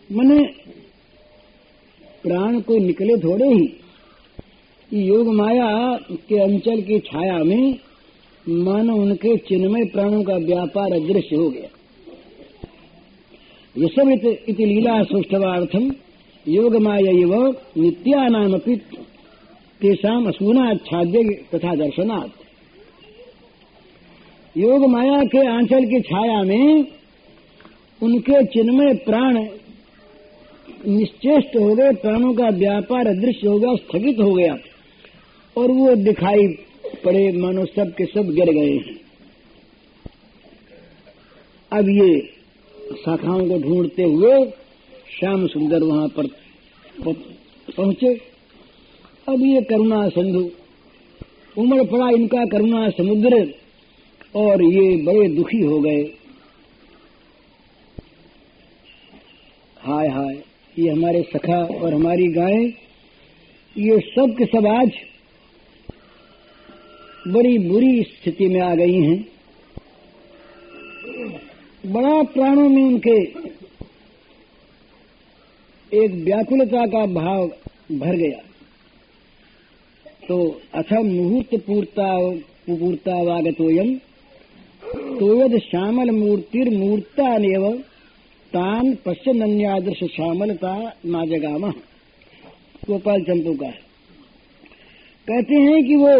मने प्राण को निकले थोड़े ही, योग माया के अंचल की छाया में मानो उनके चिन्मय प्राणों का व्यापार अदृश्य हो गया। ये सब इति लीला सौष्ठवार्थम योग माया नित्यानामपि तेषाम असूनाच्छाद्य तथा दर्शनात्। योग माया के आंचल की छाया में उनके चिन्मय प्राण निश्चेष्ट हो गए, प्राणों का व्यापार अदृश्य हो गया, स्थगित हो गया और वो दिखाई पड़े मानो सब के सब गिर गए हैं। अब ये शाखाओं को ढूंढते हुए श्याम सुंदर वहां पर पहुंचे। अब ये करुणा सिंधु उमड़ पड़ा इनका करुणा समुद्र और ये बड़े दुखी हो गए। हाय हाय, ये हमारे सखा और हमारी गाय ये सब के सब आज बड़ी बुरी स्थिति में आ गई हैं। बड़ा प्राणों में उनके एक व्याकुलता का भाव भर गया। तो अथ मुहूर्त पूर्ता वागतोयम तोयद श्यामल मूर्तिर्मूर्तानेव तान पश्यन्यादृश श्यामलता नाजगामा। गोपाल चंपू का है। कहते हैं कि वो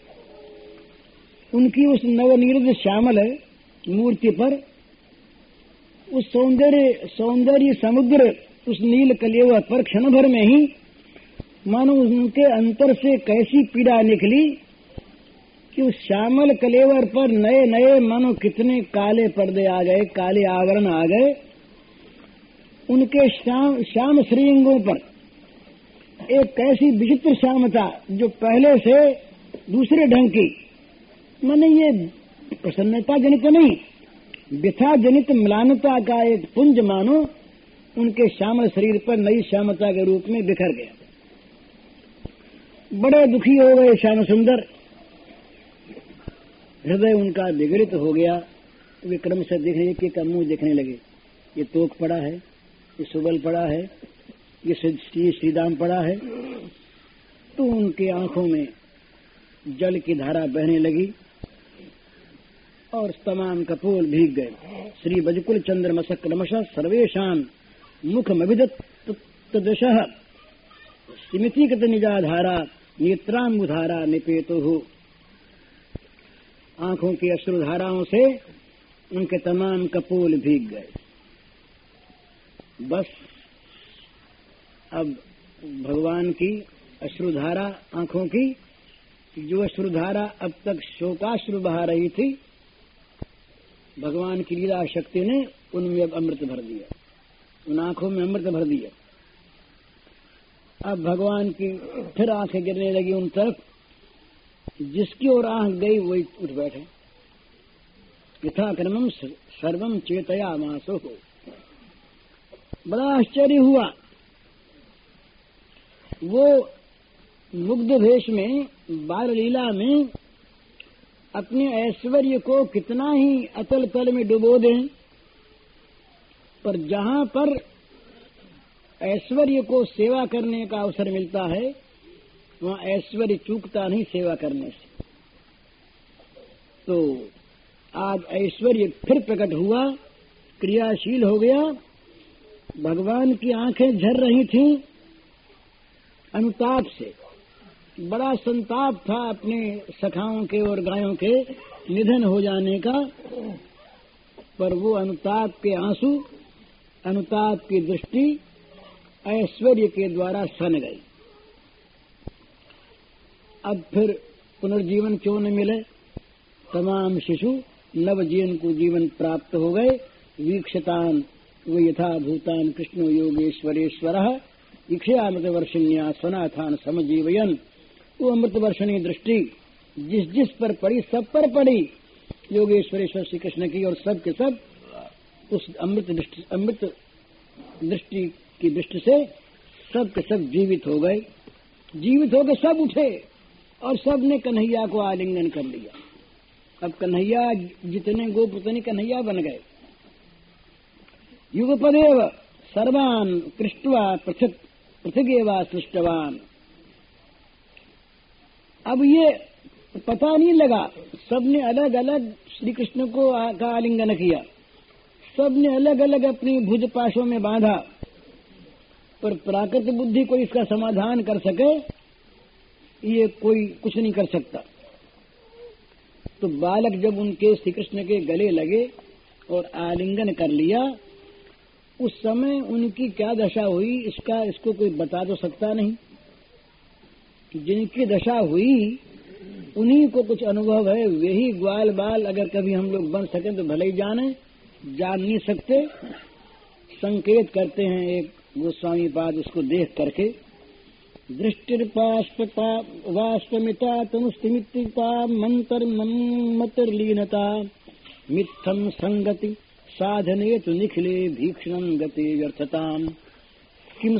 उनकी उस नवनीरद श्यामल मूर्ति पर उस सौंदर्य समुद्र उस नील कलेवर पर क्षण भर में ही मानो उनके अंतर से कैसी पीड़ा निकली कि उस श्यामल कलेवर पर नए नए मानो कितने काले पर्दे आ गए, काले आवरण आ गए। उनके श्याम श्रीअंगों पर एक कैसी विचित्र श्यामता जो पहले से दूसरे ढंग की, माने ये प्रसन्नता जनित नहीं, व्यथा जनित म्लानता का एक पुंज मानो उनके श्यामल शरीर पर नई श्यामता के रूप में बिखर गया। बड़े दुखी हो गए श्याम सुंदर, हृदय उनका विगलित हो गया। वे क्रम से देखने के मुंह देखने लगे। ये तोक पड़ा है, ये सुबल पड़ा है, ये श्रीदाम पड़ा है। तो उनके आंखों में जल की धारा बहने लगी और तमाम कपोल भीग गए। श्री बजकुल चंद्रमसक क्रमशः सर्वेशान मुखमभिदत्तदशः स्मितिगत निजाधारा नेत्राम्बुधारा निपेतो हो। आंखों की अश्रुधाराओं से उनके तमाम कपोल भीग गए। बस अब भगवान की अश्रुधारा आंखों की, जो अश्रुधारा अब तक शोकाश्रु बहा रही थी, भगवान की लीला शक्ति ने उनमें अब अमृत भर दिया, उन आंखों में अमृत भर दिया। अब भगवान की फिर आंखें गिरने लगी उन तरफ, जिसकी ओर आंख गई वही उठ बैठे। यथाक्रमम सर्वम चेतया मासो हो। बड़ा आश्चर्य हुआ। वो मुग्ध भेष में बाल लीला में अपने ऐश्वर्य को कितना ही अतल तल में डुबो दें, पर जहां पर ऐश्वर्य को सेवा करने का अवसर मिलता है वहां ऐश्वर्य चूकता नहीं सेवा करने से। तो आज ऐश्वर्य फिर प्रकट हुआ, क्रियाशील हो गया। भगवान की आंखें झर रही थीं अनुताप से। बड़ा संताप था अपने सखाओं के और गायों के निधन हो जाने का, पर वो अनुताप के आंसू, अनुताप की दृष्टि ऐश्वर्य के द्वारा सन गई। अब फिर पुनर्जीवन क्यों न मिले? तमाम शिशु नवजीवन को जीवन प्राप्त हो गए। वीक्षतान वो यथा भूतान कृष्णो योगेश्वरेश्वरः इक्षयामृत वर्षिण्या स्वनाथान समजीवयन। वो अमृत वर्षणी दृष्टि जिस जिस पर पड़ी, सब पर पड़ी योगेश्वरेश्वर श्री कृष्ण की, और सब के सब उस अमृत दृष्टि की दृष्टि से सब के सब जीवित हो गए। जीवित होकर सब उठे और सब ने कन्हैया को आलिंगन कर लिया। अब कन्हैया जितने गोप उतने कन्हैया बन गए। युगपदेव सर्वान पृष्ट्वा पृथगेवा सृष्टवान। अब ये पता नहीं लगा, सबने अलग अलग श्री कृष्ण को का आलिंगन किया, सबने अलग अलग अपनी भुज पाशों में बांधा, पर प्राकृत बुद्धि को इसका समाधान कर सके ये कोई कुछ नहीं कर सकता। तो बालक जब उनके श्री कृष्ण के गले लगे और आलिंगन कर लिया, उस समय उनकी क्या दशा हुई इसको कोई बता तो सकता नहीं। जिनकी दशा हुई उन्हीं को कुछ अनुभव है, वे ही ग्वाल बाल अगर कभी हम लोग बन सकें तो भले ही जाने, जान नहीं सकते। संकेत करते हैं एक गोस्वामी पाद उसको देख करके, दृष्टिर्पास्पता वास्पमिता तनुस्तिमिता मंतरलीनता मित्थम संगति साधने तो निखिले भीक्षणं गते व्यर्थताम किम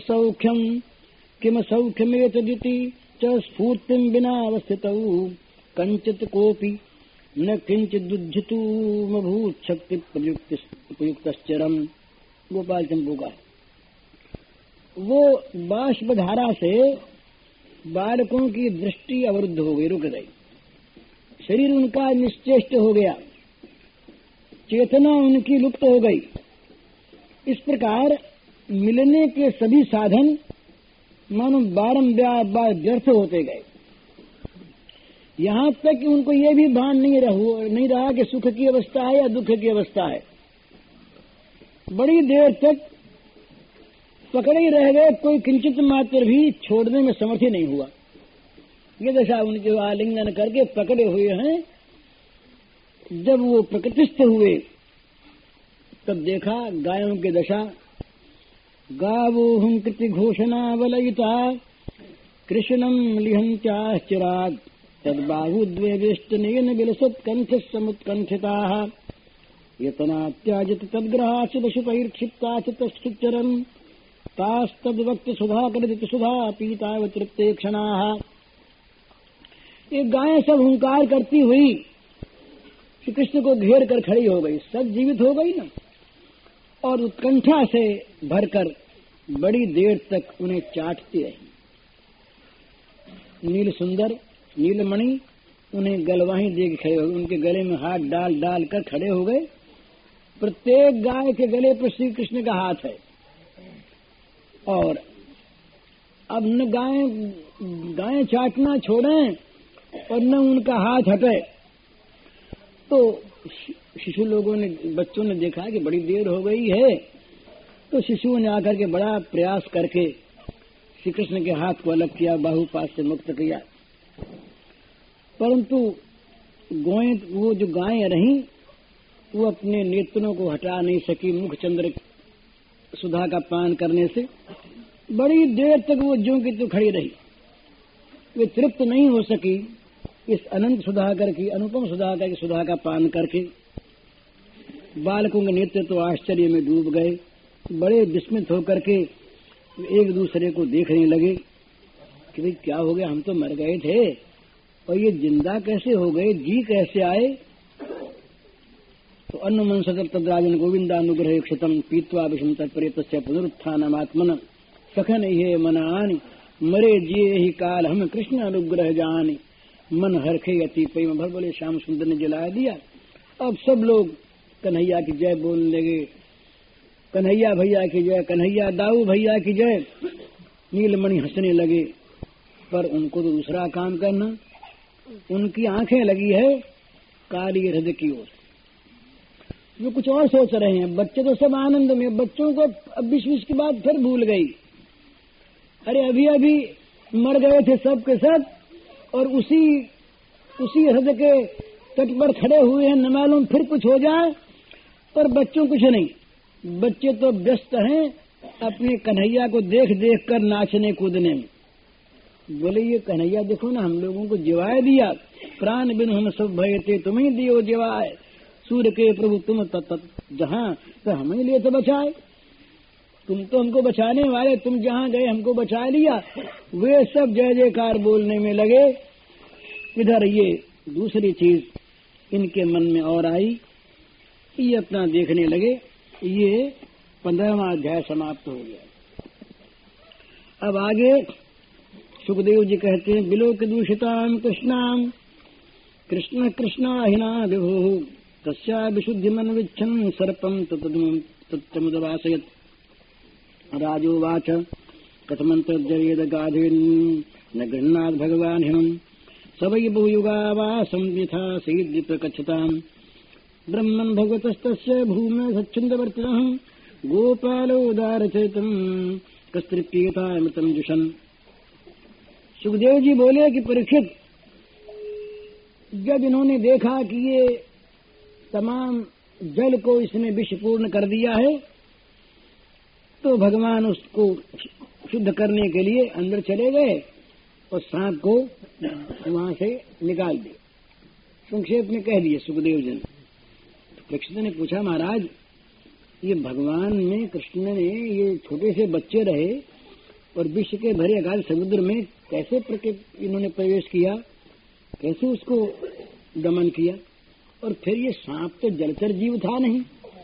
सौख्यमेतदिति च स्फूर्तिं विना अवस्थितौ कंचित कोपि न किंचिदुज्झितु मभूत शक्ति प्रयुक्तश्चरम। गोपाल चंपू का वो बाष्पधारा से बालकों की दृष्टि अवरुद्ध हो गई, रुक गई, शरीर उनका निश्चेष्ट हो गया, चेतना उनकी लुप्त हो गई। इस प्रकार मिलने के सभी साधन मानो बारंबार व्यर्थ होते गए, यहां तक कि उनको ये भी भान नहीं रहा कि सुख की अवस्था है या दुख की अवस्था है। बड़ी देर तक पकड़े ही रह गए, कोई किंचित मात्र भी छोड़ने में समर्थ ही नहीं हुआ। ये दशा उनके आलिंगन करके पकड़े हुए हैं। जब वो प्रकृतिस्थ हुए तब देखा गायों की दशा, गावो हुंकृति घोषणा वलयिता कृष्णम लिहंत्याश्चिराग तद्बाहुद्वेष्टनेन विलसत् कंठ समुत्कंठिताः यतनात्याजित तद्ग्रहाच पशुपैर्क्षिप्ताच तच्छुच्चरन् तास्तद्वक्त सुधा कदित सुधा पीताव तृप्ते क्षणाः। ये गायें सब हुंकार करती हुई श्री कृष्ण को घेर कर खड़ी हो गई, सब जीवित हो गई ना, और उत्कंठा से भरकर बड़ी देर तक उन्हें चाटती रही। नील सुंदर नीलमणि उन्हें गलवाही दे के खड़े हो गए, उनके गले में हाथ डाल डाल कर खड़े हो गए। प्रत्येक गाय के गले पर श्री कृष्ण का हाथ है, और अब न गायें चाटना छोड़ें और न उनका हाथ हटे। तो शिशु लोगों ने, बच्चों ने देखा कि बड़ी देर हो गई है, तो शिशुओं ने आकर के बड़ा प्रयास करके श्री कृष्ण के हाथ को अलग किया, बाहुपाश से मुक्त किया, परंतु वो जो गायें रहीं वो अपने नेत्रों को हटा नहीं सकी मुख चंद्र सुधा का पान करने से। बड़ी देर तक वो ज्यों की तो खड़ी रही, वे तृप्त नहीं हो सकी इस अनंत सुधाकर की, अनुपम सुधाकर की सुधा का पान करके। बालकों के नेत्र तो आश्चर्य में डूब गए, बड़े विस्मित होकर के एक दूसरे को देखने लगे कि भाई क्या हो गया, हम तो मर गए थे और ये जिंदा कैसे हो गए, जी कैसे आए। तो अन्न मन सतत तद्राजन गोविंदानुग्रह क्षतम पीत्वा विषम तत्परेतस्य पुनरुत्थानमात्मन सखन ये मन आनि मरे जिये ही काल हम कृष्ण अनुग्रह जानी मन हरखे अति प्रेम भर। बोले श्याम सुंदर ने जला दिया। अब सब लोग कन्हैया की जय बोलने लगे, कन्हैया भैया की जय, कन्हैया दाऊ भैया की जय। नीलमणि हंसने लगे, पर उनको तो दूसरा काम करना, उनकी आंखें लगी है काली हृदय की ओर, वो कुछ और सोच रहे हैं। बच्चे तो सब आनंद में, बच्चों को अब 20 की बात फिर भूल गई। अरे अभी अभी मर गए थे सब के सब, और उसी हृदय के तट पर खड़े हुए हैं, न मालूम फिर कुछ हो जाए। पर बच्चों कुछ नहीं, बच्चे तो व्यस्त हैं अपने कन्हैया को देख देख कर नाचने कूदने में। बोले ये कन्हैया देखो ना, हम लोगों को जिवाए दिया, प्राण बिन हम सब भय थे, तुम्हें दियो जिवाए, सूर्य के प्रभु तुम तत् जहां, तो हमें लिए तो बचाए, तुम तो हमको बचाने वाले, तुम जहां गए हमको बचा लिया। वे सब जय जयकार बोलने में लगे। इधर ये दूसरी चीज इनके मन में और आई, ये अपना देखने लगे, ये 15वां अध्याय समाप्त हो गया। अब आगे सुखदेव जी कहते हैं, बिलोक दूषिताम कृष्णाम कृष्ण कृष्णाहिना विभु तस्या विशुद्धिमन विच्छन् सर्पम तत्तमुदवासयत्। राजोवाच कथमन्तर्जयेद गाधीन् न गृह्णात् भगवान् हिमम् स वै बहुयुगावासं यथा सीद्विप्रकच्छताम्। ब्रह्मन् भगवतस्तस्य भूम्या सच्छन्दवर्तिनः गोपालोदारचरितम् कस्तृप्येतामृतम् जुषन्। सुखदेव जी बोले कि परीक्षित, जब इन्होंने देखा कि ये तमाम जल को इसने विषपूर्ण कर दिया है, तो भगवान उसको शुद्ध करने के लिए अंदर चले गए और सांप को वहां से निकाल दिया। संक्षेप में कह दिए सुखदेव जी ने। तो परीक्षित ने पूछा, महाराज ये भगवान में कृष्ण ने ये छोटे से बच्चे रहे और विष के भरे अगाध समुद्र में कैसे इन्होंने प्रवेश किया, कैसे उसको दमन किया? और फिर ये सांप तो जलचर जीव था नहीं,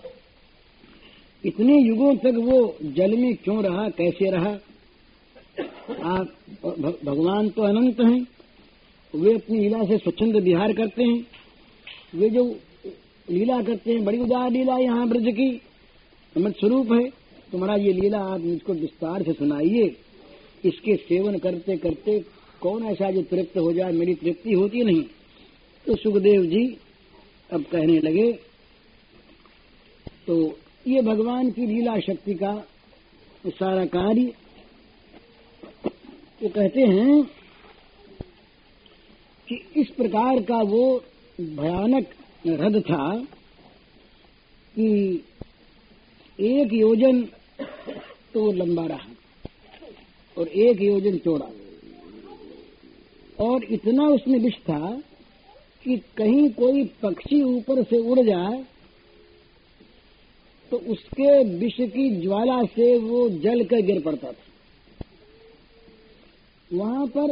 इतने युगों तक वो जल में क्यों रहा, कैसे रहा? आप भगवान तो अनंत हैं, वे अपनी लीला से स्वच्छंद विहार करते हैं। वे जो लीला करते हैं, बड़ी उदार लीला यहाँ ब्रज की अमृत स्वरूप है। तुम्हारा ये लीला आप मुझको विस्तार से सुनाइए। इसके सेवन करते करते कौन ऐसा जो तृप्त हो जाए? मेरी तृप्ति होती नहीं। तो सुखदेव जी अब कहने लगे, तो ये भगवान की लीला शक्ति का सारा कार्य वो कहते हैं कि इस प्रकार का वो भयानक रथ था कि 1 योजन तो लंबा रहा और 1 योजन चौड़ा, और इतना उसमें विष था कि कहीं कोई पक्षी ऊपर से उड़ जाए तो उसके विष की ज्वाला से वो जल कर गिर पड़ता था। वहां पर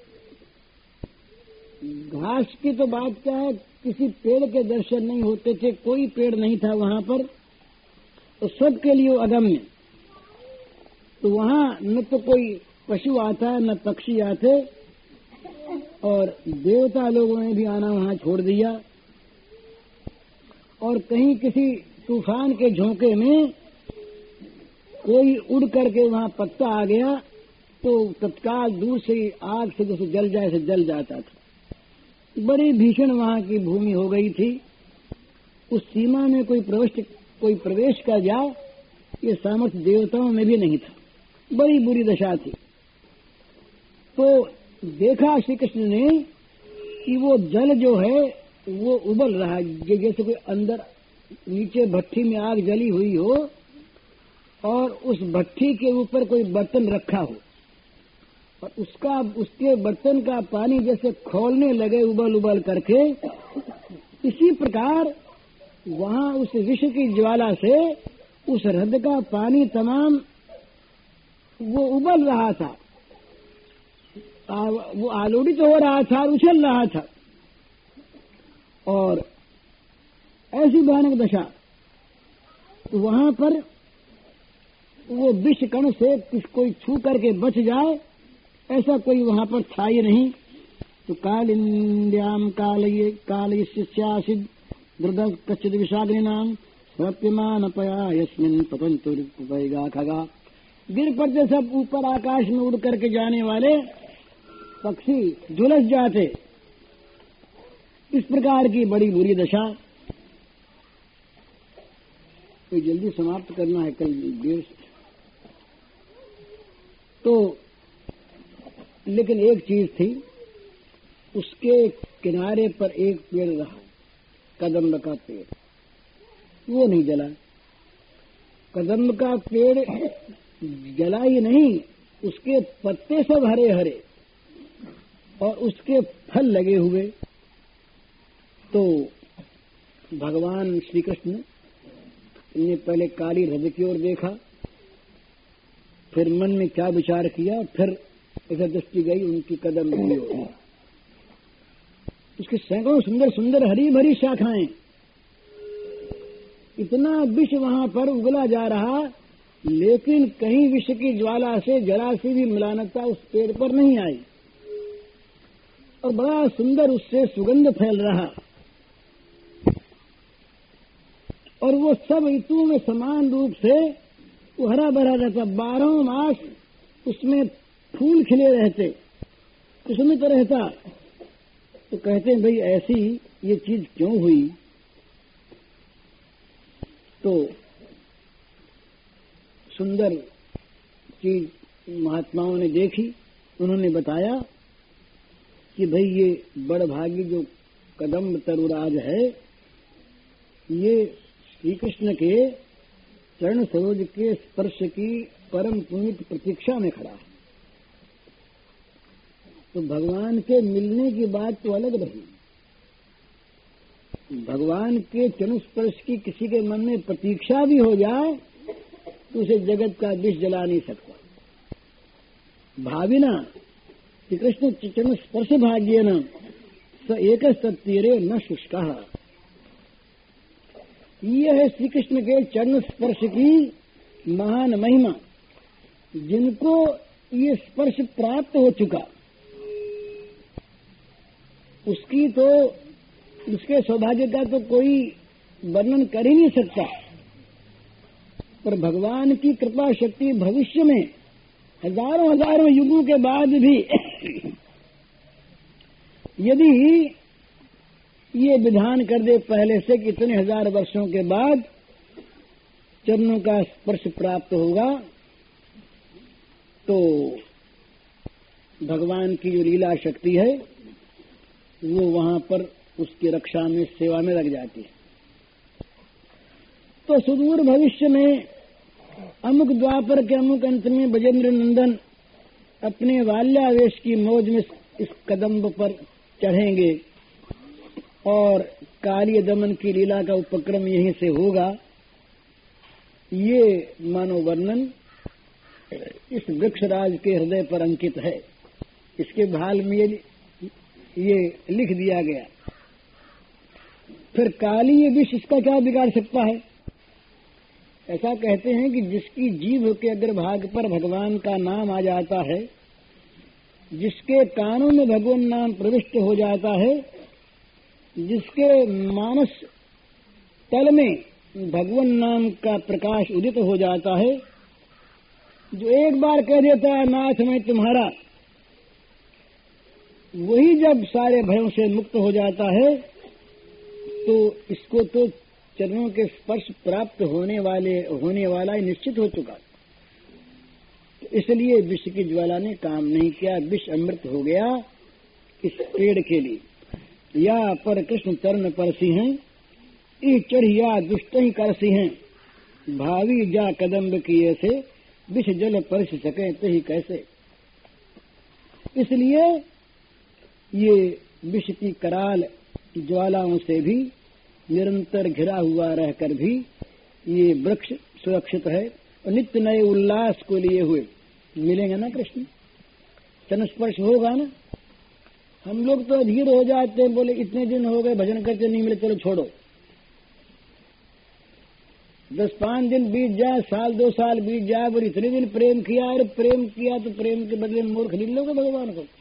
घास की तो बात क्या है, किसी पेड़ के दर्शन नहीं होते थे, कोई पेड़ नहीं था वहां पर, तो सबके लिए अगम्य। तो वहां न तो कोई पशु आता न पक्षी आते, और देवता लोगों ने भी आना वहां छोड़ दिया। और कहीं किसी तूफान के झोंके में कोई उड़ करके वहां पत्ता आ गया तो तत्काल दूर से आग से जैसे जल जाए से जल जाता था। बड़ी भीषण वहां की भूमि हो गई थी। उस सीमा में कोई प्रवेश कर जाए, ये सामर्थ्य देवताओं में भी नहीं था। बड़ी बुरी दशा थी। तो देखा श्री कृष्ण ने कि वो जल जो है वो उबल रहा है, जैसे कोई अंदर नीचे भट्ठी में आग जली हुई हो और उस भट्ठी के ऊपर कोई बर्तन रखा हो और उसके बर्तन का पानी जैसे खौलने लगे उबल उबल करके, इसी प्रकार वहां उस विष की ज्वाला से उस हृदय का पानी तमाम वो उबल रहा था, वो आलोड़ित हो रहा था, उछल रहा था। और ऐसी भयानक दशा, तो वहां पर वो विष कण से कोई छू करके बच जाए ऐसा कोई वहां पर था ही नहीं। तो कालिंद्याम कालयस्यासिद दृढ़ कच्चिद विषाग्नि नाम सत्यमान पया यस्मिन पतंतुर्पयगा खगा। गिर पड़ते सब ऊपर आकाश में उड़ करके जाने वाले पक्षी झुलस जाते। इस प्रकार की बड़ी बुरी दशा। तो जल्दी समाप्त करना है कल देर से। तो लेकिन एक चीज थी, उसके किनारे पर एक पेड़ रहा, कदम्ब का पेड़, वो नहीं जला। कदम्ब का पेड़ जला ही नहीं, उसके पत्ते सब हरे हरे और उसके फल लगे हुए। तो भगवान श्री कृष्ण ने पहले काली हृदय की ओर देखा, फिर मन में क्या विचार किया, फिर इधर दृष्टि गई उनकी कदम की ओर। उसके सैकड़ों सुंदर सुंदर हरी भरी शाखाएं, इतना विष वहां पर उगला जा रहा लेकिन कहीं विष की ज्वाला से जरा सी भी मिलानता उस पेड़ पर नहीं आई और बड़ा सुंदर उससे सुगंध फैल रहा और वो सब ऋतुओं में समान रूप से वो हरा भरा रहता, 12 मास उसमें फूल खिले रहते, कुसुमित रहता। तो कहते हैं भाई ऐसी ये चीज क्यों हुई? तो सुंदर चीज महात्माओं ने देखी, उन्होंने बताया कि भाई ये बड़भागी जो कदम्ब तरुराज है, ये श्री कृष्ण के चरण सरोज के स्पर्श की परम पुनीत प्रतीक्षा में खड़ा है। तो भगवान के मिलने की बात तो अलग रही, भगवान के चरण स्पर्श की किसी के मन में प्रतीक्षा भी हो जाए तो उसे जगत का विष जला नहीं सकता। भाविना श्री कृष्ण चरण स्पर्श भाग्येन स एक सत्तीरे न शुष्का। यह है श्री कृष्ण के चरण स्पर्श की महान महिमा। जिनको ये स्पर्श प्राप्त हो चुका उसकी तो उसके सौभाग्य का तो कोई वर्णन कर ही नहीं सकता। पर भगवान की कृपा शक्ति भविष्य में हजारों हजारों युगों के बाद भी यदि ये विधान कर दे पहले से कि इतने हजार वर्षों के बाद चरणों का स्पर्श प्राप्त होगा, तो भगवान की जो लीला शक्ति है वो वहां पर उसकी रक्षा में सेवा में लग जाती है। तो सुदूर भविष्य में अमुक द्वापर के अमुक अंत में ब्रजेंद्र नंदन अपने बाल्यावेश की मौज में इस कदम्ब पर चढ़ेंगे और कार्य दमन की लीला का उपक्रम यहीं से होगा। ये मानो वर्णन इस वृक्षराज के हृदय पर अंकित है। इसके भाल में ये लिख दिया गया। फिर काली ये विष इसका क्या बिगाड़ सकता है? ऐसा कहते हैं कि जिसकी जीभ के अग्रभाग पर भगवान का नाम आ जाता है, जिसके कानों में भगवान नाम प्रविष्ट हो जाता है, जिसके मानस तल में भगवान नाम का प्रकाश उदित हो जाता है, जो एक बार कह देता है नाथ मैं तुम्हारा, वही जब सारे भयों से मुक्त हो जाता है तो इसको तो चरणों के स्पर्श प्राप्त होने वाला ही निश्चित हो चुका। तो इसलिए विष की ज्वाला ने काम नहीं किया, विष अमृत हो गया इस पेड़ के लिए। या पर कृष्ण चरण परसी हैं, ई चढ़िया दुष्ट ही करसी हैं, भावी जा कदम्ब किए से विष जल परस सके तो ही कैसे। इसलिए ये विष की कराल ज्वालाओं से भी निरंतर घिरा हुआ रहकर भी ये वृक्ष सुरक्षित है और नित्य नए उल्लास को लिए हुए मिलेंगे ना कृष्ण। चरण स्पर्श होगा ना। हम लोग तो अधीर हो जाते हैं, बोले इतने दिन हो गए भजन करते नहीं मिले, चलो छोड़ो। 10-5 दिन बीत जाए, साल 2 साल बीत जाए, बोले इतने दिन प्रेम किया, अरे प्रेम किया तो प्रेम के बदले मोर खरीद लोगे भगवान को।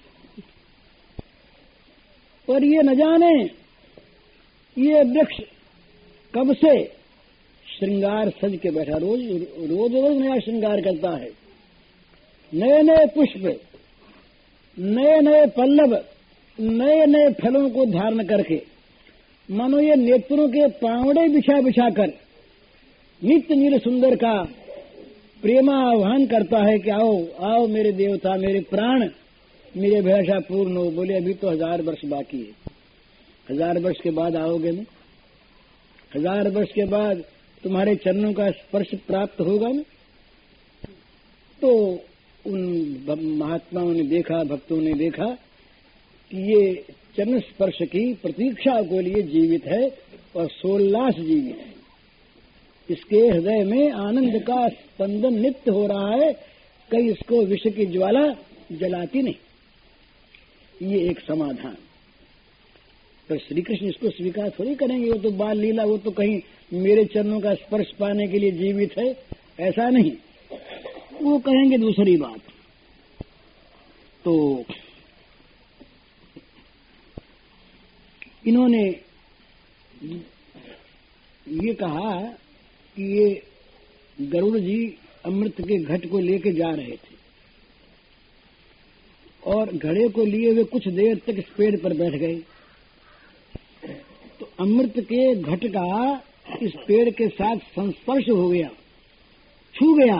पर ये न जाने ये वृक्ष कब से श्रृंगार सज के बैठा, रोज नया श्रृंगार करता है। नए नए पुष्प, नए नए पल्लव, नए नए फलों को धारण करके मानो ये नेत्रों के पावड़े बिछा बिछा कर नित्य नील सुंदर का प्रेमा आह्वान करता है कि आओ आओ मेरे देवता, मेरे प्राण, मेरी अभिलाषा पूर्ण हो। बोले अभी तो 1000 वर्ष बाकी है, 1000 वर्ष के बाद आओगे ना, 1000 वर्ष के बाद तुम्हारे चरणों का स्पर्श प्राप्त होगा ना। तो उन महात्माओं ने देखा, भक्तों ने देखा कि ये चरण स्पर्श की प्रतीक्षा को लिए जीवित है और सोल्लास जीवित है। इसके हृदय में आनंद का स्पंदन नित्य हो रहा है, कहीं इसको विष की ज्वाला जलाती नहीं। ये एक समाधान। पर श्री कृष्ण इसको स्वीकार थोड़ी करेंगे, वो तो बाल लीला, वो तो कहीं मेरे चरणों का स्पर्श पाने के लिए जीवित है, ऐसा नहीं। वो कहेंगे दूसरी बात। तो इन्होंने ये कहा कि ये गरुड़ जी अमृत के घट को लेके जा रहे थे और घड़े को लिए हुए कुछ देर तक इस पेड़ पर बैठ गए। तो अमृत के घट का इस पेड़ के साथ संस्पर्श हो गया, छू गया,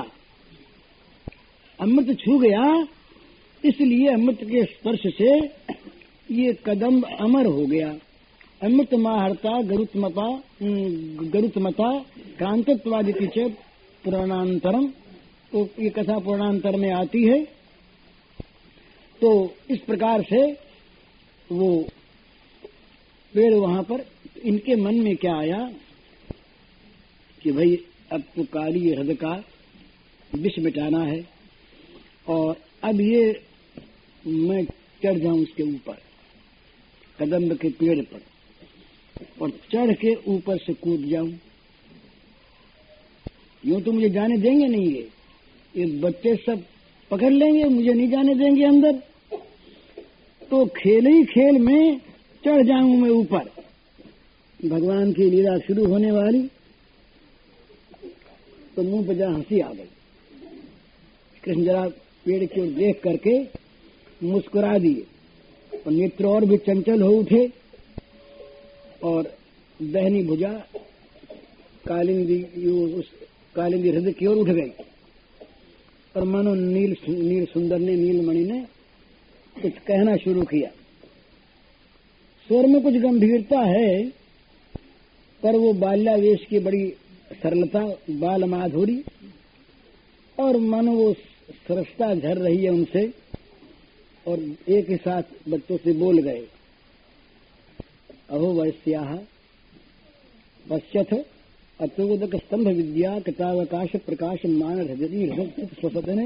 अमृत छू गया। इसलिए अमृत के स्पर्श से ये कदम्ब अमर हो गया। अमृत माहर्ता गरुत्मता कांतत्वादिति च पुराणांतरम। तो ये कथा पुराणांतर में आती है। तो इस प्रकार से वो पेड़ वहां पर, इनके मन में क्या आया कि भाई अब तो काली हृदय का विष मिटाना है और अब ये मैं चढ़ जाऊं उसके ऊपर, कदम्ब के पेड़ पर, और चढ़ के ऊपर से कूद जाऊं। यूं तो मुझे जाने देंगे नहीं, ये बच्चे सब पकड़ लेंगे, मुझे नहीं जाने देंगे अंदर। तो खेल ही खेल में चढ़ जाऊं मैं ऊपर। भगवान की लीला शुरू होने वाली, तो मुंह पर जरा हंसी आ गई। कृष्ण जरा पेड़ की ओर देख करके मुस्कुरा दिए और नेत्र और भी चंचल हो उठे और दहनी भुजा कालिंदी हृदय की ओर उठ गई। और मानो नील सुंदर ने, नीलमणि ने कुछ कहना शुरू किया। स्वर में कुछ गंभीरता है, पर वो बाल्यावेश की बड़ी सरलता, बाल माधुरी, और मानो वो सरसता झर रही है उनसे। और एक ही साथ बच्चों से बोल गए, अहो वैश्याः पश्यथ अतोदक स्तंभ विद्या कतावकाश प्रकाश मान हृदय स्वसतने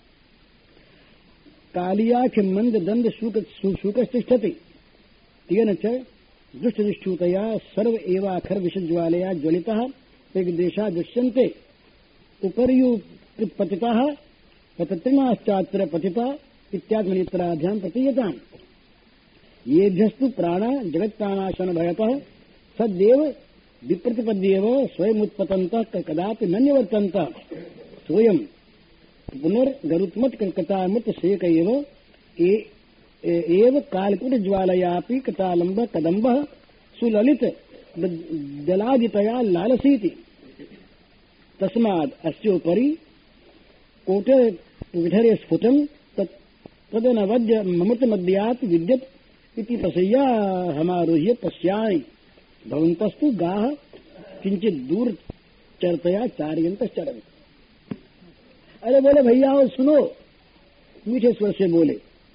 कालियाख मंद दंड शूकस्तिष्ठति तेन च दुष्टनिष्ठूतया सर्व एवाखर विषज्वालया ज्वलितः दिग्देशा दृश्यन्ते उपर्यु पतितः पतत्रिणाश्चात्र पतिता इत्यात्मनेत्राभ्याम प्रतीयताम् येभ्यस्तु प्राण जगत्प्राणाशन भयतः सद्देव विप्रतिपद्येव स्वयमुत्पतन्तः कदापि न निवर्तन्तः स्वयं पुनर्गरुत्मत् कथामृत शेक एव कालकुट ज्वालयापि कथालंब कदम्बः सुललित दलादितया लालसीति तस्माद् अस्योपरि कोटे विधरे स्फुटं तदनवद्य ममृतमद्यात् विद्यत् इति प्रसय्या हमारोह्य पश्यामि भवन्तस्तु गाः किंचित दूर चरतया चार्यन्तश्चरन्। अरे बोले भैया और सुनो, मीठे स्वर से बोले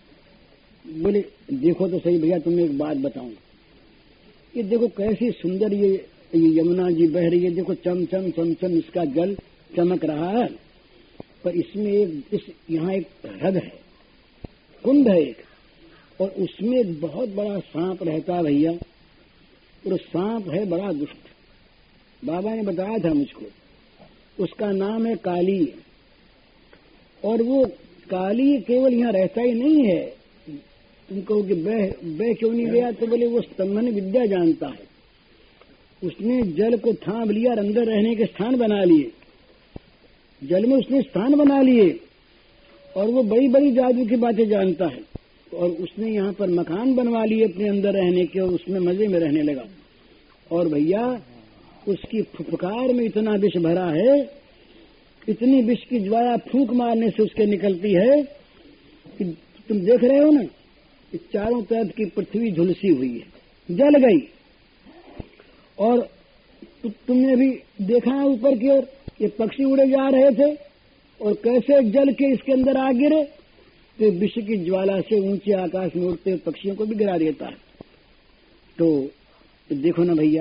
देखो तो सही भैया, तुम्हें एक बात बताऊं। ये देखो कैसी सुंदर ये यमुना जी बह रही है, देखो चम चम चम चम इसका जल चमक रहा है, पर इसमें यहाँ एक हृद है, कुंड है एक, और उसमें एक बहुत बड़ा सांप रहता है भैया। और सांप है बड़ा दुष्ट, बाबा ने बताया था मुझको, उसका नाम है काली। और वो काली केवल यहाँ रहता ही नहीं है। तुम कहो कि बह क्यों नहीं गया, तो बोले वो स्तंभन विद्या जानता है, उसने जल को थाम लिया और अंदर रहने के स्थान बना लिए, जल में उसने स्थान बना लिए, और वो बड़ी बड़ी जादू की बातें जानता है। और उसने यहाँ पर मकान बनवा लिए अपने अंदर रहने के, और उसमें मजे में रहने लगा। और भैया उसकी फुफकार में इतना विष भरा है, इतनी विष की ज्वाला फूंक मारने से उसके निकलती है कि तुम देख रहे हो ना, कि चारों तरफ की पृथ्वी झुलसी हुई है, जल गई। और तुमने भी देखा ऊपर की ओर, ये पक्षी उड़े जा रहे थे और कैसे जल के इसके अंदर आ गिरे, तो विष की ज्वाला से ऊंचे आकाश में उड़ते हुए पक्षियों को भी गिरा देता है। तो देखो ना भैया,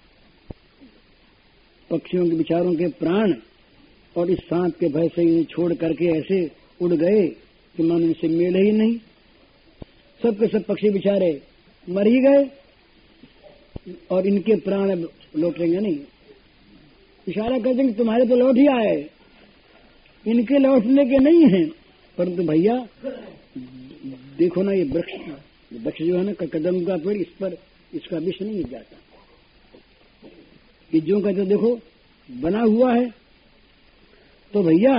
पक्षियों के बिचारों के प्राण और इस सांप के भय से इन्हें छोड़ करके ऐसे उड़ गए कि मानो इनसे मेल ही नहीं। सब के सब पक्षी बिचारे मर ही गए और इनके प्राण लौटेंगे नहीं। इशारा कर देंगे तुम्हारे तो लौट ही आए, इनके लौटने के नहीं हैं। परंतु भैया देखो ना, ये वृक्ष जो है ना, कदम का पेड़, इस पर इसका विष नहीं जाता, कि जो कहते देखो बना हुआ है। तो भैया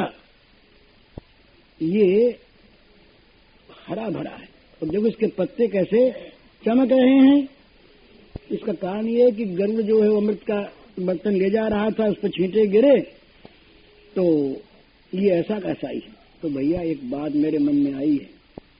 ये हरा भरा है, और देखो इसके पत्ते कैसे चमक रहे हैं। इसका कारण ये है कि गरुड़ जो है वो अमृत का बर्तन ले जा रहा था, उस पर छींटे गिरे, तो ये ऐसा कैसा ही है। तो भैया एक बात मेरे मन में आई है,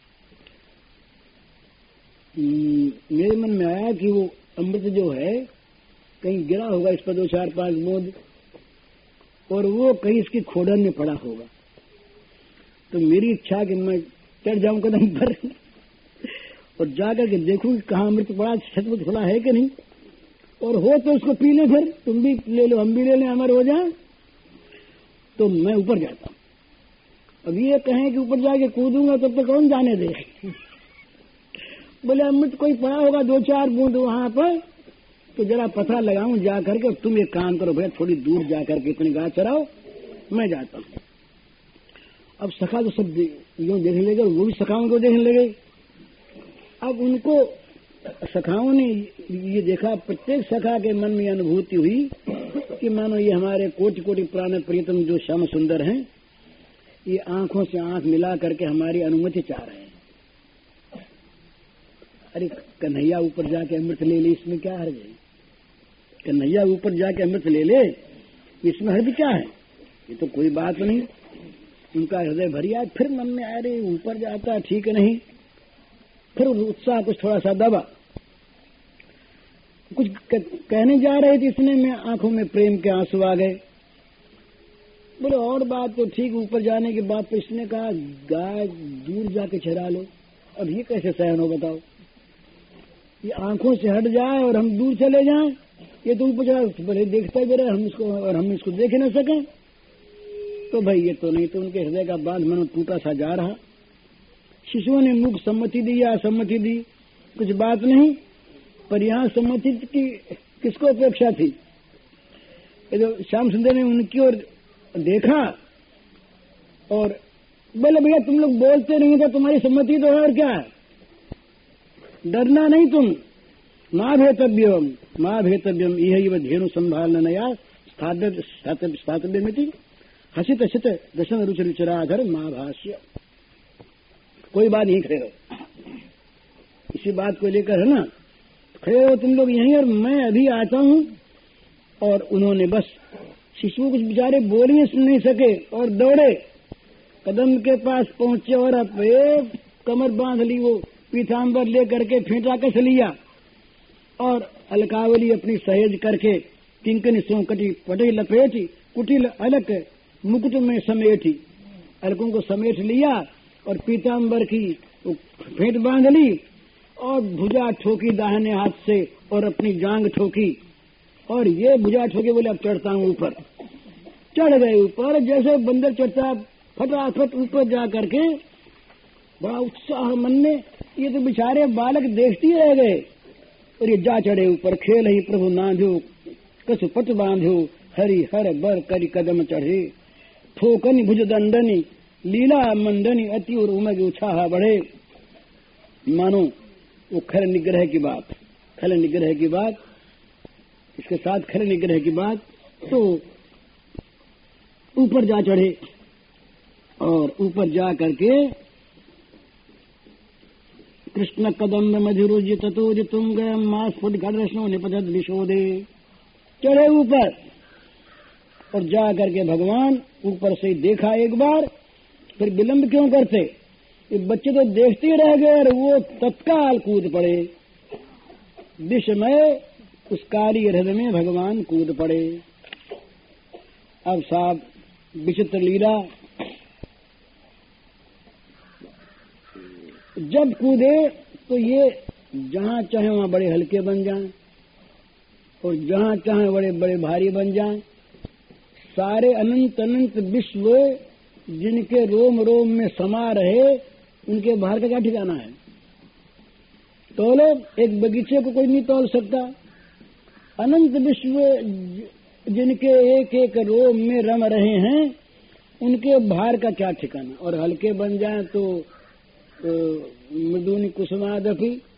मेरे मन में आया कि वो अमृत जो है कहीं गिरा होगा, इस पर 2, 4, 5 बूंद, और वो कहीं इसकी खोडन में पड़ा होगा। तो मेरी इच्छा कि मैं चढ़ जाऊं कदम पर और जाकर के देखूं कि कहाँ अमृत पड़ा, छत में थोड़ा है कि नहीं, और हो तो उसको पी ले, फिर तुम भी ले लो, हम भी ले लें, अमर हो जाए। तो मैं ऊपर जाता हूं। अब ये कहें कि ऊपर जाके कूदूंगा तब तो कौन जाने दे। बोले अमृत कोई पड़ा होगा 2, 4 बूंद वहां पर, तो जरा पता लगाऊं जा करके। तुम एक काम करो भैया, थोड़ी दूर जा करके अपनी गाय चराओ, मैं जाता हूं। अब सखा तो सब यूं देखने लगे, वो भी सखाओं को देखने लगे। अब उनको सखाओं ने ये देखा, प्रत्येक सखा के मन में अनुभूति हुई कि मानो ये हमारे कोटि कोटि प्राण प्रियतम जो श्याम सुंदर हैं, ये आंखों से आंख मिला करके हमारी अनुमति चाह रहे हैं। अरे कन्हैया ऊपर जाके अमृत ले ले, इसमें क्या हर्ज है? कन्हैया ऊपर जाके अमृत ले ले, इसमें हर्ज क्या है? ये तो कोई बात नहीं। उनका हृदय भर आया, फिर मन में आया रे ऊपर जाता ठीक नहीं। फिर उत्साह कुछ थोड़ा सा दबा, कुछ कहने जा रहे थे, इसने में आंखों में प्रेम के आंसू आ गए। बोले और बात तो ठीक, ऊपर जाने के बाद तो इसने कहा गाय दूर जाके चरा लो। अब ये कैसे सहन हो बताओ? ये आंखों से हट जाए और हम दूर चले जाएं, ये तो ऊपर चला बोले देखता भी रहे हम इसको, और हम इसको देख न सकें। तो भाई ये तो नहीं। तो उनके हृदय का बांध मनो टूटा सा जा रहा। शिशुओं ने मुख सम्मति दी या असम्मति दी, कुछ बात नहीं, पर यहाँ सम्मति की किसको अपेक्षा थी? जो श्याम सुंदर ने उनकी ओर देखा और बोले भैया तुम लोग बोलते नहीं तो तुम्हारी सम्मति तो है, और क्या है, डरना नहीं तुम। माँ भेतव्यम यह धेनु संभालना नया स्थातव्य मिति हसित हसित दर्शन रुचि रुचराधर माँ भाष्य। कोई बात नहीं, खड़े रहो, इसी बात को लेकर है ना, खड़े रहो तुम लोग यहीं, और मैं अभी आता हूं। और उन्होंने बस शिशु कुछ बेचारे बोल ही नहीं सके और दौड़े, कदम के पास पहुंचे और अब कमर बांध ली, वो पीताम्बर ले करके फेंटा कस लिया, और अलकावली अपनी सहेज करके किंकनी सो कटी पटी लपेटी कुटिल अलक मुकुट में समेटी, अलकों को समेट लिया और पीताम्बर की फेंट बांध ली और भुजा ठोकी दाहिने हाथ से और अपनी जांग ठोकी, और ये भुजा ठोके बोले अब चढ़ता हूं ऊपर। चढ़ गए ऊपर, जैसे बंदर चढ़ता फटाफट ऊपर जा करके, बड़ा उत्साह मन में। ये तो बेचारे बालक देखते ही रह गए, और ये जा चढ़े ऊपर। खेल ही प्रभु नांधो कसु पट बांधो, हरि हर बर करी कदम चढ़े, ठोकनी भुज दंडनी लीला मंदनी, अति और उमग उत्साह बढ़े। मानो वो खर निग्रह की बात, खल निग्रह की बात, इसके साथ खल निग्रह की बात। तो ऊपर जा चढ़े, और ऊपर जा करके कृष्ण कदम मधुरुज ततोज तुम गयम मास फुट घटो निपत विशोदे। चढ़े ऊपर और जा करके भगवान ऊपर से देखा एक बार, फिर विलंब क्यों करते? ये बच्चे तो देखते रह गए और वो तत्काल कूद पड़े। विषमय उस काली हृदय में भगवान कूद पड़े। अब साहब विचित्र लीला, जब कूदे तो ये जहां चाहे वहां बड़े हल्के बन जाएं और जहां चाहे बड़े बड़े भारी बन जाएं। सारे अनंत अनंत विश्व जिनके रोम रोम में समा रहे, उनके बाहर का क्या ठिकाना है? तोलो, एक बगीचे को कोई नहीं तोल सकता। अनंत विश्व जिनके एक एक रोम में रम रहे हैं, उनके भार का क्या ठिकाना। और हल्के बन जाए तो मृदुनि कुसुमादपि